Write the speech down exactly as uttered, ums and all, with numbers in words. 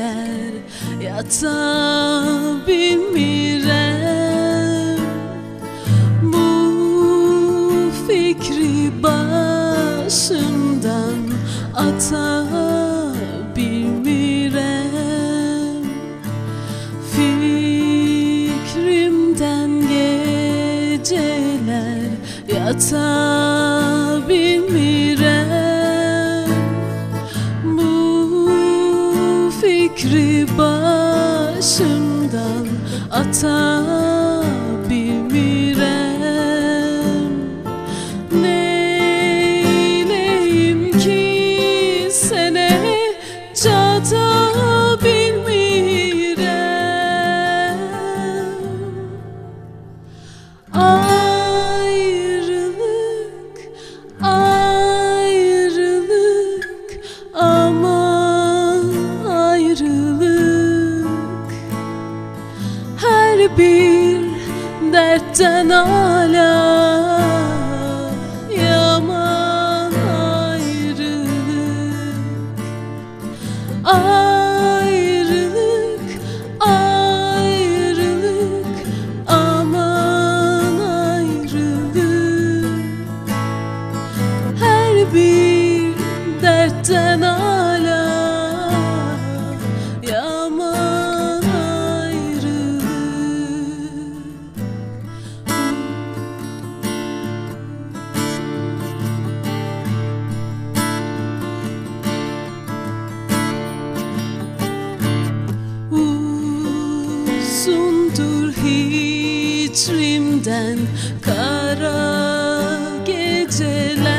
geceler yatabilmirem. Bu fikri başımdan atabilmirem. Fikrimden geceler yatabilmirem. Bu fikri başımdan atabilmirem. Neyleyim ki sene çatabilmirem. Ayrılık, ayrılık, aman ayrılık. Her bir dertten ala yaman ayrılık. Ayrılık, ayrılık, aman ayrılık. Her bir dertten ala yaman ayrılık. Uzundur hicrimden kara geceler.